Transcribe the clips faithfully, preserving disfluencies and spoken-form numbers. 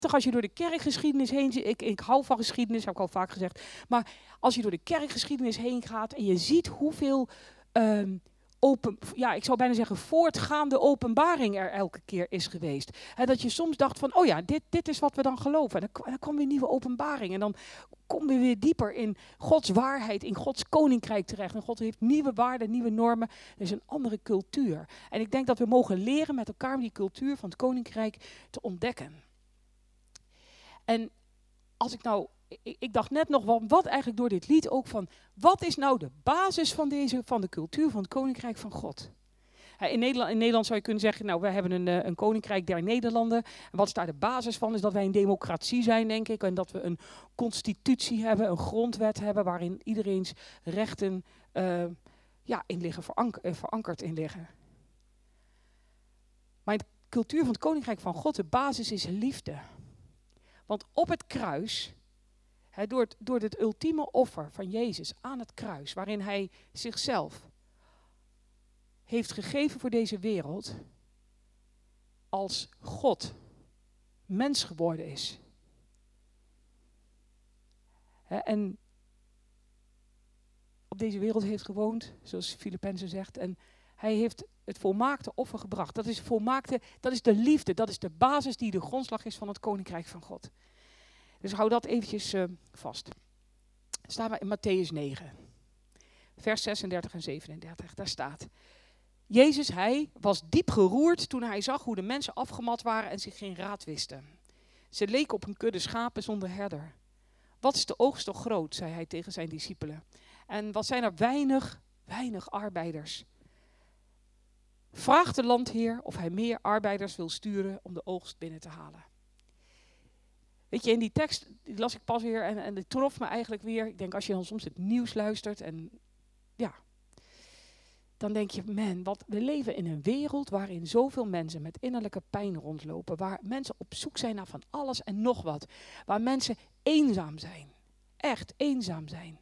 als je door de kerkgeschiedenis heen zit. Ik, ik hou van geschiedenis, heb ik al vaak gezegd. Maar als je door de kerkgeschiedenis heen gaat en je ziet hoeveel um, open, ja, ik zou bijna zeggen voortgaande openbaring er elke keer is geweest. He, dat je soms dacht van, oh ja, dit, dit is wat we dan geloven. En dan, dan kwam weer nieuwe openbaring. En dan kom je weer dieper in Gods waarheid, in Gods koninkrijk terecht. En God heeft nieuwe waarden, nieuwe normen. Er is een andere cultuur. En ik denk dat we mogen leren met elkaar om die cultuur van het koninkrijk te ontdekken. En als ik nou, ik, ik dacht net nog wel, wat eigenlijk door dit lied ook van, wat is nou de basis van deze, van de cultuur van het koninkrijk van God? In Nederland, in Nederland zou je kunnen zeggen, nou, wij hebben een, een koninkrijk der Nederlanden. En wat is daar de basis van? Is dat wij een democratie zijn, denk ik. En dat we een constitutie hebben, een grondwet hebben, waarin iedereen's rechten uh, ja, in liggen, verank, uh, verankerd in liggen. Maar in de cultuur van het koninkrijk van God, de basis is liefde. Want op het kruis, he, door, het, door het ultieme offer van Jezus aan het kruis, waarin hij zichzelf heeft gegeven voor deze wereld, als God mens geworden is. He, en op deze wereld heeft gewoond, zoals Filippenzen zegt, en hij heeft het volmaakte offer gebracht. Dat is, volmaakte, dat is de liefde, dat is de basis die de grondslag is van het koninkrijk van God. Dus hou dat eventjes uh, vast. Staan we in Mattheüs negen, vers zesendertig en zevenendertig. Daar staat: Jezus, hij was diep geroerd toen hij zag hoe de mensen afgemat waren en zich geen raad wisten. Ze leken op een kudde schapen zonder herder. Wat is de oogst toch groot, zei hij tegen zijn discipelen. En wat zijn er weinig, weinig arbeiders. Vraag de landheer of hij meer arbeiders wil sturen om de oogst binnen te halen. Weet je, in die tekst, die las ik pas weer en, en die trof me eigenlijk weer. Ik denk, als je dan soms het nieuws luistert en ja, dan denk je, man, wat, we leven in een wereld waarin zoveel mensen met innerlijke pijn rondlopen. Waar mensen op zoek zijn naar van alles en nog wat. Waar mensen eenzaam zijn. Echt eenzaam zijn.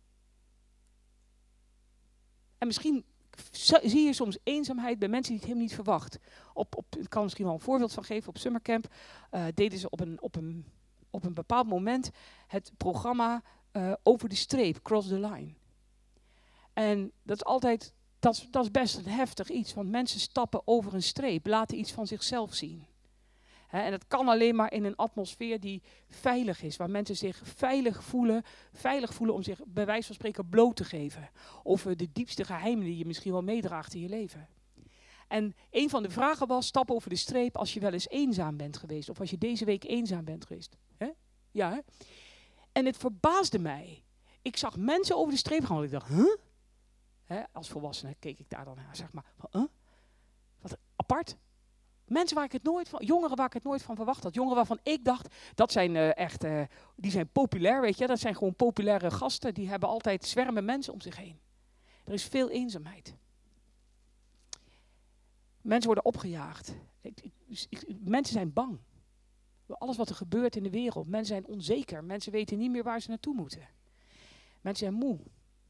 En misschien zie je soms eenzaamheid bij mensen die het helemaal niet verwacht. Op, op, ik kan misschien wel een voorbeeld van geven. Op Summercamp uh, deden ze op een, op, een, op een bepaald moment het programma uh, Over de Streep, Cross the Line. En dat is altijd, dat is, dat is best een heftig iets. Want mensen stappen over een streep, laten iets van zichzelf zien. He, en dat kan alleen maar in een atmosfeer die veilig is. Waar mensen zich veilig voelen. Veilig voelen om zich bij wijze van spreken bloot te geven. Of uh, de diepste geheimen die je misschien wel meedraagt in je leven. En een van de vragen was, stap over de streep als je wel eens eenzaam bent geweest. Of als je deze week eenzaam bent geweest. He? Ja, hè? En het verbaasde mij. Ik zag mensen over de streep gaan. En ik dacht, huh? He, als volwassene keek ik daar dan naar. Zeg maar, huh? Wat apart. Mensen waar ik het nooit van, jongeren waar ik het nooit van verwacht had. Jongeren waarvan ik dacht, dat zijn uh, echt, uh, die zijn populair, weet je. Dat zijn gewoon populaire gasten. Die hebben altijd zwermen mensen om zich heen. Er is veel eenzaamheid. Mensen worden opgejaagd. Ik, ik, ik, mensen zijn bang. Door alles wat er gebeurt in de wereld. Mensen zijn onzeker. Mensen weten niet meer waar ze naartoe moeten. Mensen zijn moe.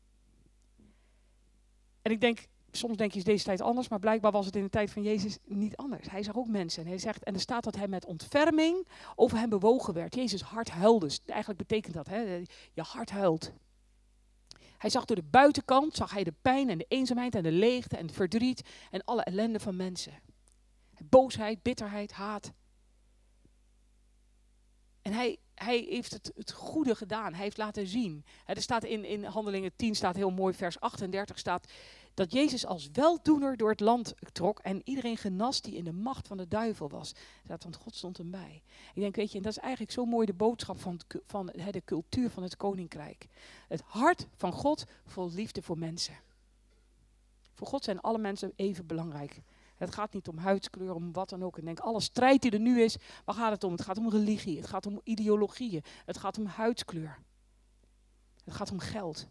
En ik denk, soms denk je is deze tijd anders, maar blijkbaar was het in de tijd van Jezus niet anders. Hij zag ook mensen en hij zegt, en er staat dat hij met ontferming over hem bewogen werd. Jezus hart huilde. Eigenlijk betekent dat, hè, je hart huilt. Hij zag door de buitenkant, zag hij de pijn en de eenzaamheid en de leegte en het verdriet en alle ellende van mensen. Boosheid, bitterheid, haat. En hij, hij heeft het, het goede gedaan. Hij heeft laten zien. He, er staat in, in Handelingen tien, staat heel mooi, vers achtendertig, staat dat Jezus als weldoener door het land trok en iedereen genas die in de macht van de duivel was. Dat, want God stond hem bij. Ik denk, weet je, en dat is eigenlijk zo mooi de boodschap van, het, van he, de cultuur van het koninkrijk. Het hart van God vol liefde voor mensen. Voor God zijn alle mensen even belangrijk. Het gaat niet om huidskleur, om wat dan ook. Ik denk, alle strijd die er nu is, waar gaat het om? Het gaat om religie, het gaat om ideologieën, het gaat om huidskleur. Het gaat om geld.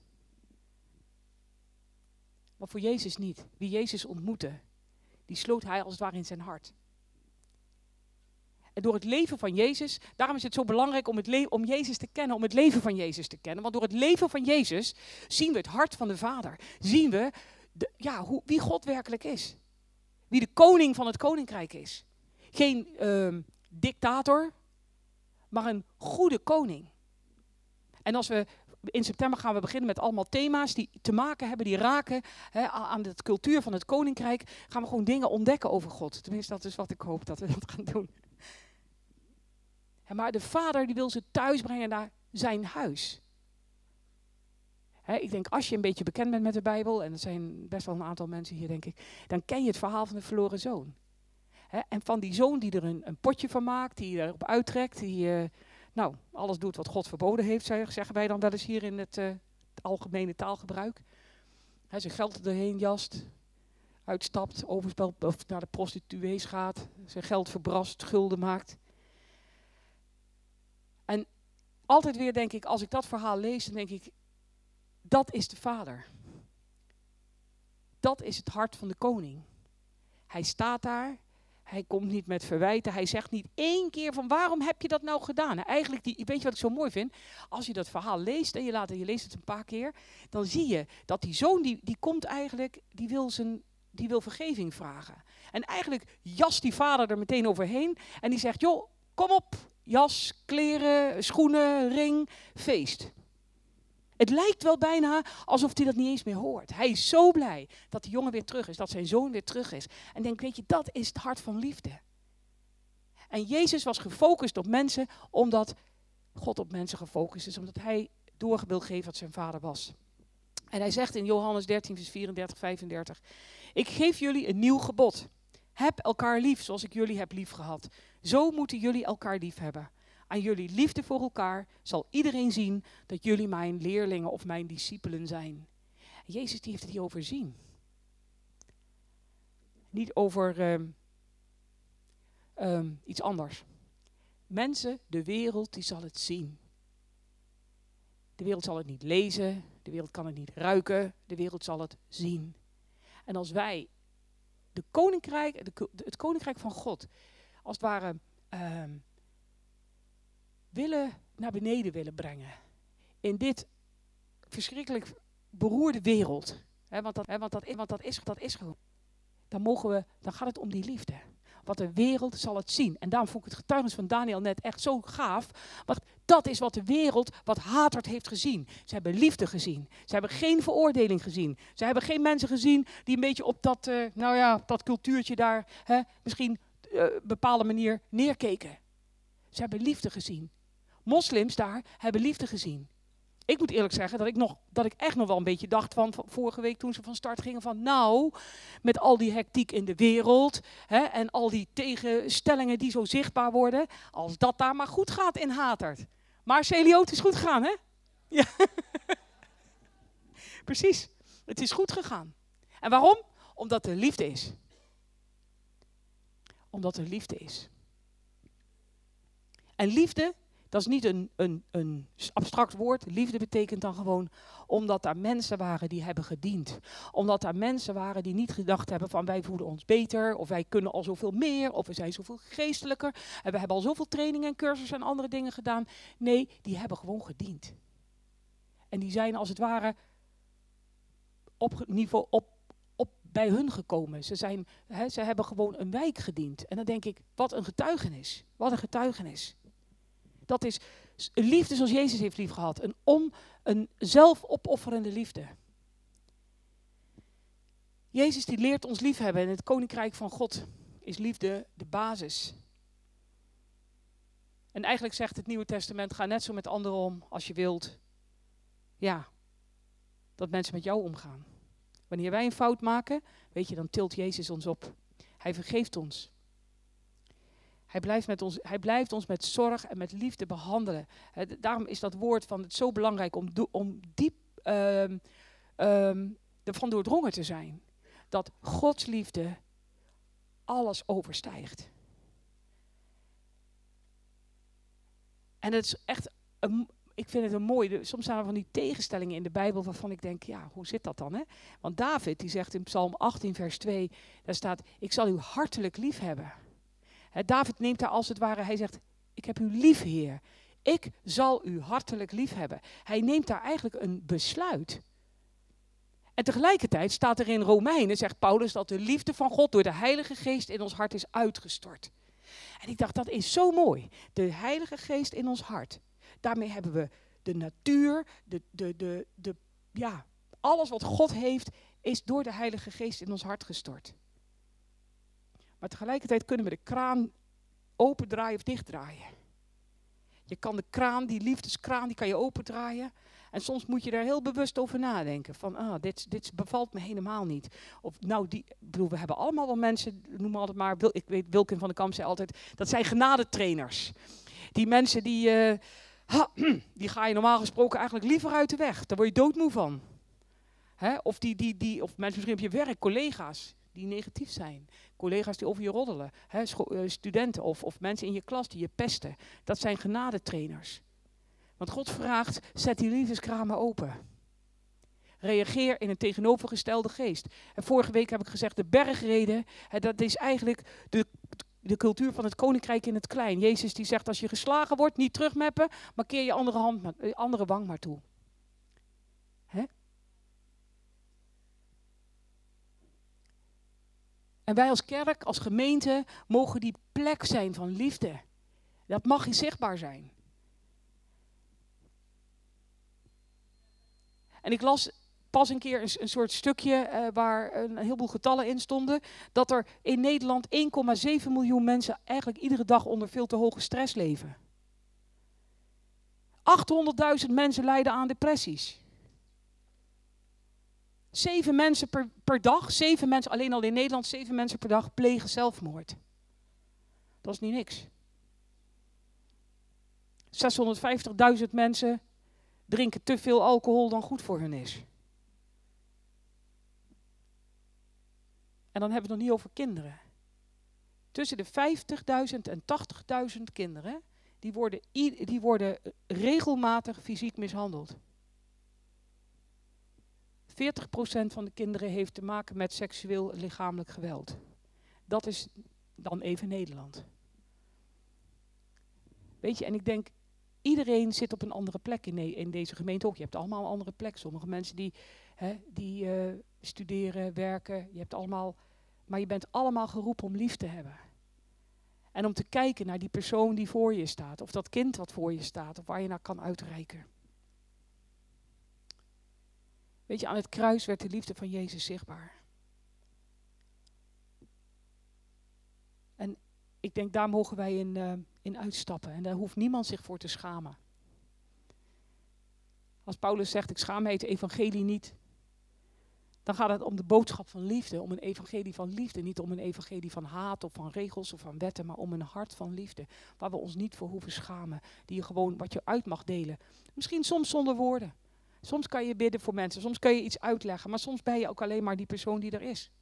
Maar voor Jezus niet. Wie Jezus ontmoette, die sloot hij als het ware in zijn hart. En door het leven van Jezus, daarom is het zo belangrijk om, het le- om Jezus te kennen, om het leven van Jezus te kennen. Want door het leven van Jezus zien we het hart van de Vader. Zien we de, ja, hoe, wie God werkelijk is. Wie de koning van het koninkrijk is. Geen uh, dictator, maar een goede koning. En als we in september gaan we beginnen met allemaal thema's die te maken hebben, die raken hè, aan de cultuur van het koninkrijk. Gaan we gewoon dingen ontdekken over God. Tenminste, dat is wat ik hoop dat we dat gaan doen. Maar de vader die wil ze thuisbrengen naar zijn huis. He, ik denk, als je een beetje bekend bent met de Bijbel, en dat zijn best wel een aantal mensen hier, denk ik, dan ken je het verhaal van de verloren zoon. He, en van die zoon die er een, een potje van maakt, die erop uittrekt, die uh, nou, alles doet wat God verboden heeft, zeggen wij dan wel eens hier in het, uh, het algemene taalgebruik. He, zijn geld erheen jast, uitstapt, overspel, of naar de prostituees gaat, zijn geld verbrast, schulden maakt. En altijd weer denk ik, als ik dat verhaal lees, dan denk ik, dat is de vader. Dat is het hart van de koning. Hij staat daar, hij komt niet met verwijten, hij zegt niet één keer van waarom heb je dat nou gedaan? Eigenlijk, die, weet je wat ik zo mooi vind? Als je dat verhaal leest en je, laat, je leest het een paar keer, dan zie je dat die zoon, die, die komt eigenlijk, die wil, zijn, die wil vergeving vragen. En eigenlijk jast die vader er meteen overheen en die zegt, joh, kom op, jas, kleren, schoenen, ring, feest. Het lijkt wel bijna alsof hij dat niet eens meer hoort. Hij is zo blij dat die jongen weer terug is, dat zijn zoon weer terug is. En denk, weet je, dat is het hart van liefde. En Jezus was gefocust op mensen, omdat God op mensen gefocust is. Omdat hij door wil geven wat zijn vader was. En hij zegt in Johannes dertien, vers vierendertig, vijfendertig. Ik geef jullie een nieuw gebod. Heb elkaar lief zoals ik jullie heb lief gehad. Zo moeten jullie elkaar lief hebben. Aan jullie liefde voor elkaar zal iedereen zien dat jullie mijn leerlingen of mijn discipelen zijn. Jezus die heeft het hier over zien. Niet over um, um, iets anders. Mensen, de wereld, die zal het zien. De wereld zal het niet lezen, de wereld kan het niet ruiken, de wereld zal het zien. En als wij de koninkrijk, de, het koninkrijk van God, als het ware um, willen naar beneden willen brengen. In dit verschrikkelijk beroerde wereld. He, want, dat, he, want, dat, want dat is, dat is gewoon. Dan mogen we, dan gaat het om die liefde. Want de wereld zal het zien. En daarom vond ik het getuigenis van Daniel net echt zo gaaf. Want dat is wat de wereld, wat hatert heeft gezien. Ze hebben liefde gezien. Ze hebben geen veroordeling gezien. Ze hebben geen mensen gezien die een beetje op dat, uh, nou ja, dat cultuurtje daar, he, misschien uh, op een bepaalde manier neerkeken. Ze hebben liefde gezien. Moslims daar hebben liefde gezien. Ik moet eerlijk zeggen dat ik, nog, dat ik echt nog wel een beetje dacht van, van vorige week toen ze van start gingen van nou, met al die hectiek in de wereld hè, en al die tegenstellingen die zo zichtbaar worden, als dat daar maar goed gaat in Hatert. Maar Celio, het is goed gegaan, hè? Ja. Precies, het is goed gegaan. En waarom? Omdat er liefde is. Omdat er liefde is. En liefde, dat is niet een, een, een abstract woord. Liefde betekent dan gewoon omdat daar mensen waren die hebben gediend. Omdat daar mensen waren die niet gedacht hebben van wij voelen ons beter. Of wij kunnen al zoveel meer. Of we zijn zoveel geestelijker. En we hebben al zoveel trainingen en cursussen en andere dingen gedaan. Nee, die hebben gewoon gediend. En die zijn als het ware op niveau op, op bij hun gekomen. Ze, zijn, hè, ze hebben gewoon een wijk gediend. En dan denk ik, wat een getuigenis. Wat een getuigenis. Dat is een liefde zoals Jezus heeft liefgehad. Een, om, een zelfopofferende liefde. Jezus die leert ons liefhebben. En het koninkrijk van God is liefde de basis. En eigenlijk zegt het Nieuwe Testament, ga net zo met anderen om als je wilt. Ja, dat mensen met jou omgaan. Wanneer wij een fout maken, weet je, dan tilt Jezus ons op. Hij vergeeft ons. Hij blijft, met ons, hij blijft ons met zorg en met liefde behandelen. He, daarom is dat woord van het zo belangrijk om, do, om diep um, um, ervan doordrongen te zijn. Dat Gods liefde alles overstijgt. En het is echt, een, ik vind het een mooi, soms staan er van die tegenstellingen in de Bijbel waarvan ik denk, ja, hoe zit dat dan? Hè? Want David die zegt in Psalm achttien vers twee, daar staat, ik zal u hartelijk lief hebben. He, David neemt daar als het ware, hij zegt, ik heb u lief, Heer. Ik zal u hartelijk lief hebben. Hij neemt daar eigenlijk een besluit. En tegelijkertijd staat er in Romeinen, zegt Paulus, dat de liefde van God door de Heilige Geest in ons hart is uitgestort. En ik dacht, dat is zo mooi. De Heilige Geest in ons hart. Daarmee hebben we de natuur, de, de, de, de, ja, alles wat God heeft, is door de Heilige Geest in ons hart gestort. Maar tegelijkertijd kunnen we de kraan opendraaien of dichtdraaien. Je kan de kraan, die liefdeskraan, die kan je opendraaien. En soms moet je daar heel bewust over nadenken. Van, ah, dit, dit bevalt me helemaal niet. Of, nou, die, ik bedoel, we hebben allemaal wel mensen, noem altijd maar, Wil, ik weet, Wilkin van den Kamp zei altijd, dat zijn genadetrainers. Die mensen, die, uh, ha, die ga je normaal gesproken eigenlijk liever uit de weg. Daar word je doodmoe van. Hè? Of, die, die, die, of mensen misschien op je werk, collega's die negatief zijn. Collega's die over je roddelen. Hè? Scho- uh, studenten of, of mensen in je klas die je pesten. Dat zijn genadetrainers. Want God vraagt, zet die liefdeskramen open. Reageer in een tegenovergestelde geest. En vorige week heb ik gezegd, de bergreden, hè, dat is eigenlijk de, de cultuur van het koninkrijk in het klein. Jezus die zegt, als je geslagen wordt, niet terugmeppen, maar keer je andere, hand maar, eh, andere wang maar toe. Hè? En wij als kerk, als gemeente, mogen die plek zijn van liefde. Dat mag niet zichtbaar zijn. En ik las pas een keer een, een soort stukje uh, waar een heleboel getallen in stonden. Dat er in Nederland één komma zeven miljoen mensen eigenlijk iedere dag onder veel te hoge stress leven. achthonderdduizend mensen lijden aan depressies. Zeven mensen per, per dag, zeven mensen, alleen al in Nederland, zeven mensen per dag plegen zelfmoord. Dat is niet niks. zeshonderdvijftigduizend mensen drinken te veel alcohol dan goed voor hun is. En dan hebben we het nog niet over kinderen. Tussen de vijftigduizend en tachtigduizend kinderen, die worden, die worden regelmatig fysiek mishandeld. veertig procent van de kinderen heeft te maken met seksueel lichamelijk geweld. Dat is dan even Nederland. Weet je, en ik denk, iedereen zit op een andere plek in, in deze gemeente ook. Je hebt allemaal een andere plek. Sommige mensen die, hè, die uh, studeren, werken, je hebt allemaal, maar je bent allemaal geroepen om lief te hebben. En om te kijken naar die persoon die voor je staat. Of dat kind wat voor je staat. Of waar je naar kan uitreiken. Weet je, aan het kruis werd de liefde van Jezus zichtbaar. En ik denk, daar mogen wij in, uh, in uitstappen. En daar hoeft niemand zich voor te schamen. Als Paulus zegt, ik schaam mij het evangelie niet. Dan gaat het om de boodschap van liefde. Om een evangelie van liefde. Niet om een evangelie van haat of van regels of van wetten. Maar om een hart van liefde. Waar we ons niet voor hoeven schamen. Die je gewoon, wat je uit mag delen. Misschien soms zonder woorden. Soms kan je bidden voor mensen. Soms kan je iets uitleggen. Maar soms ben je ook alleen maar die persoon die er is.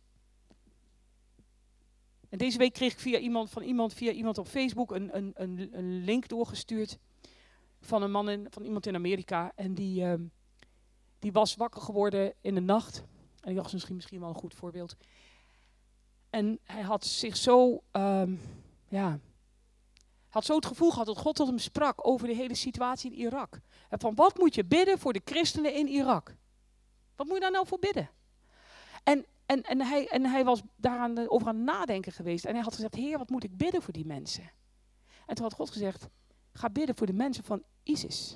En deze week kreeg ik via iemand, van iemand, via iemand op Facebook een, een, een, een link doorgestuurd. Van een man, in, van iemand in Amerika. En die, uh, die was wakker geworden in de nacht. En ik dacht, misschien, misschien wel een goed voorbeeld. En hij had zich zo, um, ja, had zo het gevoel gehad dat God tot hem sprak over de hele situatie in Irak. En van, wat moet je bidden voor de christenen in Irak? Wat moet je daar nou voor bidden? En, en, en, hij, en hij was daaraan over aan het nadenken geweest. En hij had gezegd, Heer, wat moet ik bidden voor die mensen? En toen had God gezegd, ga bidden voor de mensen van ISIS.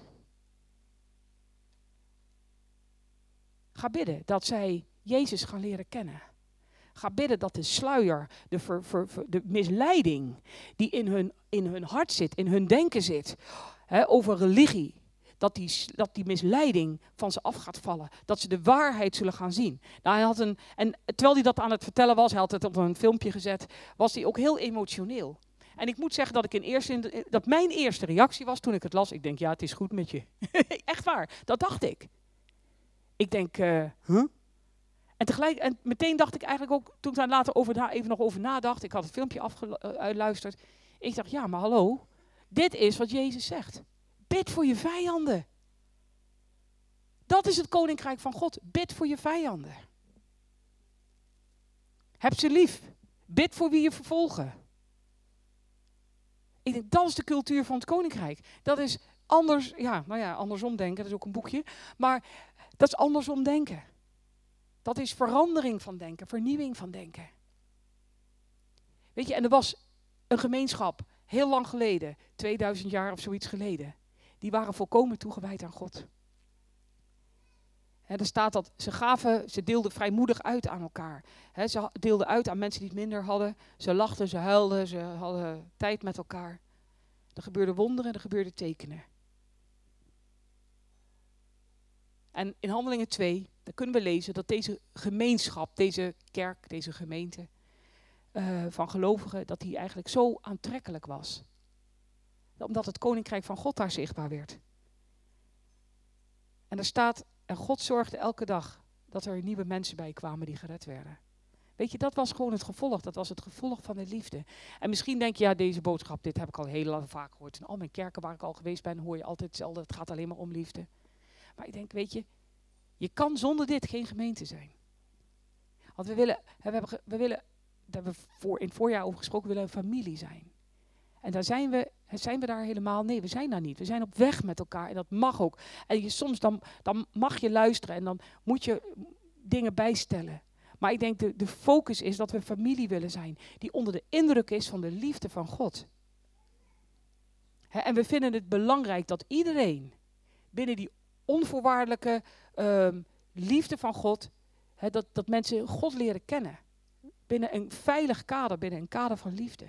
Ga bidden dat zij Jezus gaan leren kennen. Ga bidden dat de sluier, de, ver, ver, ver, de misleiding die in hun, in hun hart zit, in hun denken zit, hè, over religie, dat die, dat die misleiding van ze af gaat vallen. Dat ze de waarheid zullen gaan zien. Nou, hij had een, en terwijl hij dat aan het vertellen was, hij had het op een filmpje gezet, was hij ook heel emotioneel. En ik moet zeggen dat, ik in eerste, dat mijn eerste reactie was toen ik het las. Ik denk, ja, het is goed met je. Echt waar, dat dacht ik. Ik denk, uh, huh? En tegelijk, en meteen dacht ik eigenlijk ook, toen ik daar later over na, even nog over nadacht, ik had het filmpje afgeluisterd. Ik dacht, ja, maar hallo, dit is wat Jezus zegt. Bid voor je vijanden. Dat is het koninkrijk van God. Bid voor je vijanden. Heb ze lief. Bid voor wie je vervolgen. Ik denk, dat is de cultuur van het koninkrijk. Dat is anders, ja, nou ja, andersom denken, dat is ook een boekje. Maar dat is andersom denken. Dat is verandering van denken, vernieuwing van denken. Weet je, en er was een gemeenschap, heel lang geleden, tweeduizend jaar of zoiets geleden. Die waren volkomen toegewijd aan God. He, er staat dat ze gaven, ze deelden vrijmoedig uit aan elkaar. He, ze deelden uit aan mensen die het minder hadden. Ze lachten, ze huilden, ze hadden tijd met elkaar. Er gebeurden wonderen, er gebeurden tekenen. En in Handelingen twee, daar kunnen we lezen dat deze gemeenschap, deze kerk, deze gemeente uh, van gelovigen, dat die eigenlijk zo aantrekkelijk was. Omdat het koninkrijk van God daar zichtbaar werd. En er staat, en God zorgde elke dag dat er nieuwe mensen bij kwamen die gered werden. Weet je, dat was gewoon het gevolg. Dat was het gevolg van de liefde. En misschien denk je, ja, deze boodschap, dit heb ik al heel lang vaak gehoord. In al mijn kerken waar ik al geweest ben, hoor je altijd hetzelfde. Het gaat alleen maar om liefde. Maar ik denk, weet je, je kan zonder dit geen gemeente zijn. Want we willen, we hebben, we willen daar hebben we voor, in het voorjaar over gesproken, we willen een familie zijn. En daar zijn we, zijn we daar helemaal, nee, we zijn daar niet. We zijn op weg met elkaar en dat mag ook. En je, soms dan, dan mag je luisteren en dan moet je dingen bijstellen. Maar ik denk de, de focus is dat we familie willen zijn die onder de indruk is van de liefde van God. He, en we vinden het belangrijk dat iedereen binnen die onvoorwaardelijke uh, liefde van God, he, dat, dat mensen God leren kennen. Binnen een veilig kader, binnen een kader van liefde.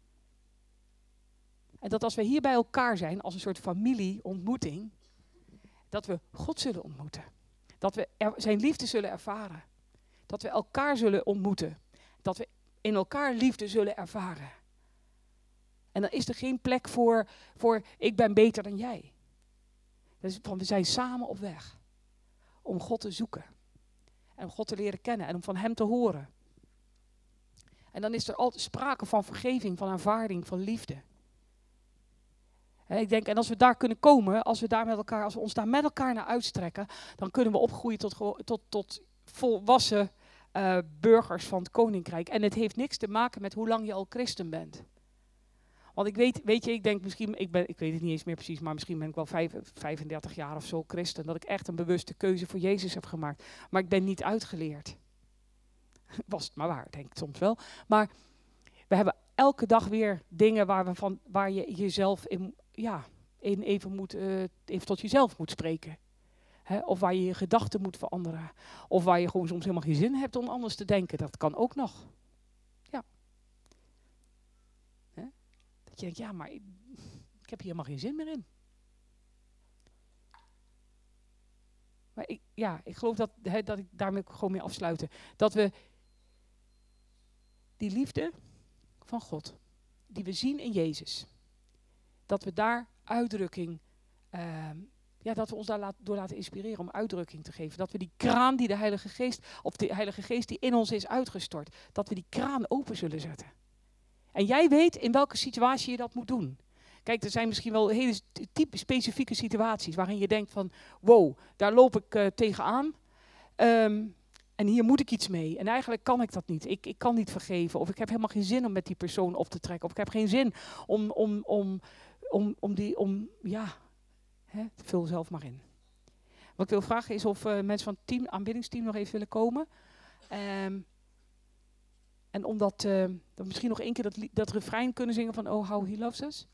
En dat als we hier bij elkaar zijn, als een soort familieontmoeting, dat we God zullen ontmoeten. Dat we er, zijn liefde zullen ervaren. Dat we elkaar zullen ontmoeten. Dat we in elkaar liefde zullen ervaren. En dan is er geen plek voor, voor ik ben beter dan jij. Dus van, we zijn samen op weg om God te zoeken. En om God te leren kennen en om van hem te horen. En dan is er altijd sprake van vergeving, van aanvaarding, van liefde. En ik denk, en als we daar kunnen komen, als we, daar met elkaar, als we ons daar met elkaar naar uitstrekken, dan kunnen we opgroeien tot, tot, tot volwassen uh, burgers van het koninkrijk. En het heeft niks te maken met hoe lang je al christen bent. Want ik weet, weet je, ik denk misschien, ik, ben, ik weet het niet eens meer precies, maar misschien ben ik wel vijf, vijfendertig jaar of zo christen. Dat ik echt een bewuste keuze voor Jezus heb gemaakt. Maar ik ben niet uitgeleerd. Was het maar waar, denk ik soms wel. Maar we hebben elke dag weer dingen waar, we van, waar je jezelf in, ja, in even, moet, uh, even tot jezelf moet spreken. He, of waar je je gedachten moet veranderen. Of waar je gewoon soms helemaal geen zin hebt om anders te denken. Dat kan ook nog. Ja. He? Dat je denkt, ja, maar ik, ik heb hier helemaal geen zin meer in. Maar ik, ja, ik geloof dat, he, dat ik daarmee gewoon mee afsluiten. Dat we die liefde van God, die we zien in Jezus, dat we daar uitdrukking, uh, ja, dat we ons daar laat, door laten inspireren om uitdrukking te geven. Dat we die kraan die de Heilige Geest, of de Heilige Geest die in ons is uitgestort, dat we die kraan open zullen zetten. En jij weet in welke situatie je dat moet doen. Kijk, er zijn misschien wel hele type specifieke situaties waarin je denkt van, wow, daar loop ik uh, tegenaan. Um, En hier moet ik iets mee. En eigenlijk kan ik dat niet. Ik, ik kan niet vergeven. Of ik heb helemaal geen zin om met die persoon op te trekken. Of ik heb geen zin om, om, om, om, om die, om, ja, hè, vul zelf maar in. Wat ik wil vragen is of uh, mensen van het team, aanbiddingsteam nog even willen komen. Um, en omdat uh, dat misschien nog één keer dat, dat refrein kunnen zingen van Oh, how he loves us.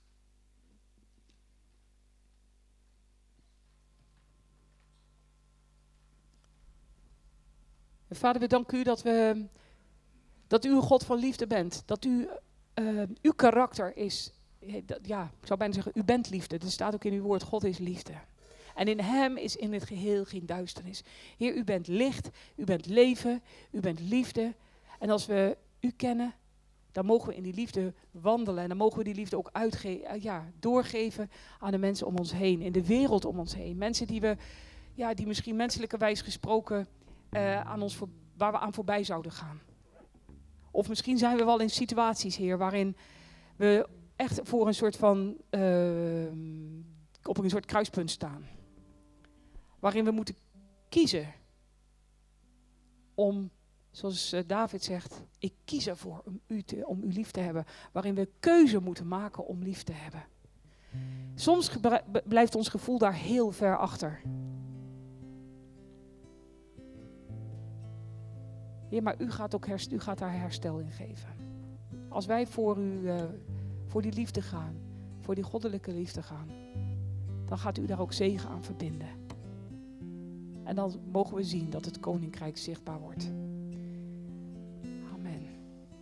Vader, we danken u dat, we, dat u een God van liefde bent. Dat u, uh, uw karakter is, ja, ik zou bijna zeggen, u bent liefde. Er staat ook in uw woord, God is liefde. En in hem is in het geheel geen duisternis. Heer, u bent licht, u bent leven, u bent liefde. En als we u kennen, dan mogen we in die liefde wandelen. En dan mogen we die liefde ook uitge- ja, doorgeven aan de mensen om ons heen. In de wereld om ons heen. Mensen die we, ja, die misschien menselijkerwijs gesproken Uh, aan ons voor, waar we aan voorbij zouden gaan. Of misschien zijn we wel in situaties, Heer, waarin we echt voor een soort van, uh, op een soort kruispunt staan. Waarin we moeten kiezen om, zoals uh, David zegt, ik kies ervoor om u, te, om u lief te hebben. Waarin we keuze moeten maken om lief te hebben. Soms gebra- blijft ons gevoel daar heel ver achter. Ja, maar u gaat, ook herst- u gaat daar herstel in geven. Als wij voor u uh, voor die liefde gaan. Voor die goddelijke liefde gaan. Dan gaat u daar ook zegen aan verbinden. En dan mogen we zien dat het koninkrijk zichtbaar wordt. Amen.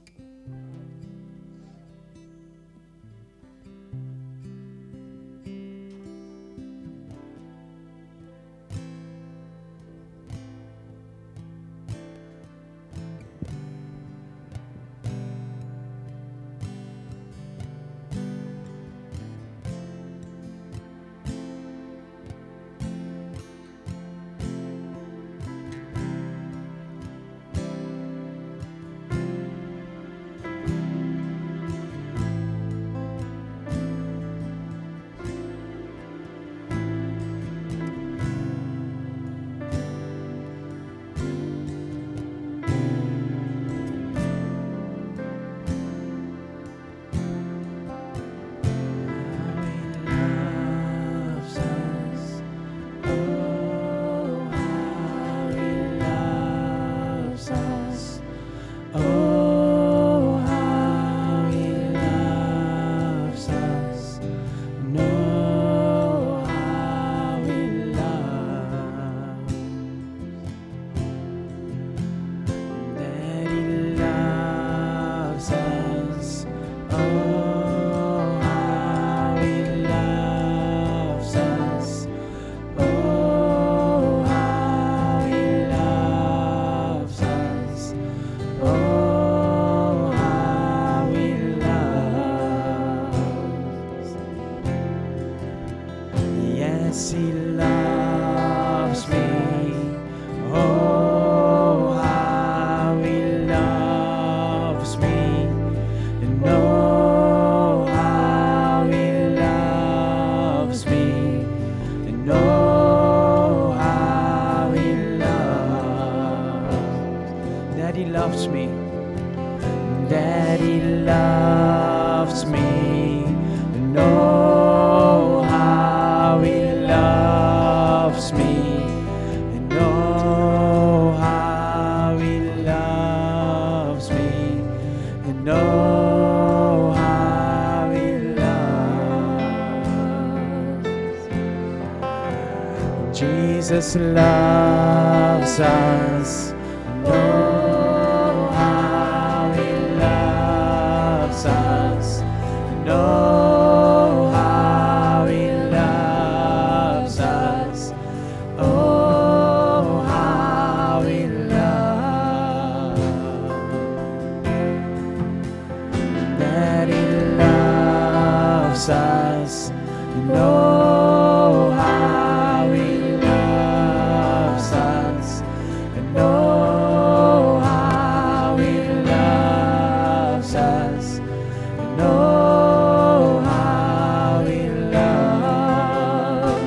Jesus loves us. Know how he loves us. Know how he loves us. Oh, how he loves. That he loves us. Know how he loves us. Know how he loves us. Know how he loves.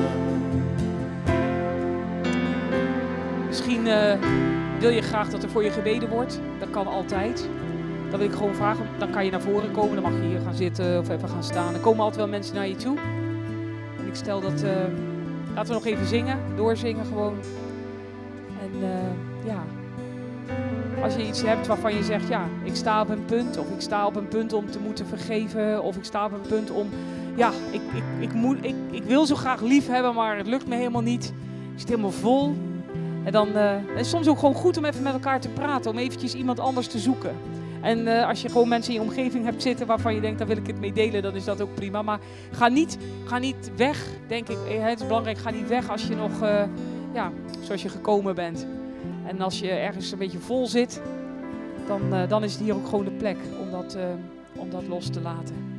Misschien uh, wil je graag dat er voor je gebeden wordt. Dat kan altijd. Dan wil ik gewoon vragen, dan kan je naar voren komen. Dan mag je hier gaan zitten of even gaan staan. Er komen altijd wel mensen naar je toe. En ik stel dat, uh, laten we nog even zingen, doorzingen gewoon. En uh, ja, als je iets hebt waarvan je zegt, ja, ik sta op een punt. Of ik sta op een punt om te moeten vergeven. Of ik sta op een punt om, ja, ik, ik, ik, moet, ik, ik wil zo graag lief hebben, maar het lukt me helemaal niet. Ik zit helemaal vol. En dan uh, het is soms ook gewoon goed om even met elkaar te praten. Om eventjes iemand anders te zoeken. En uh, als je gewoon mensen in je omgeving hebt zitten waarvan je denkt, daar wil ik het mee delen, dan is dat ook prima. Maar ga niet, ga niet weg, denk ik. Het is belangrijk, ga niet weg als je nog, uh, ja, zoals je gekomen bent. En als je ergens een beetje vol zit, dan, uh, dan is het hier ook gewoon de plek om dat, uh, om dat los te laten.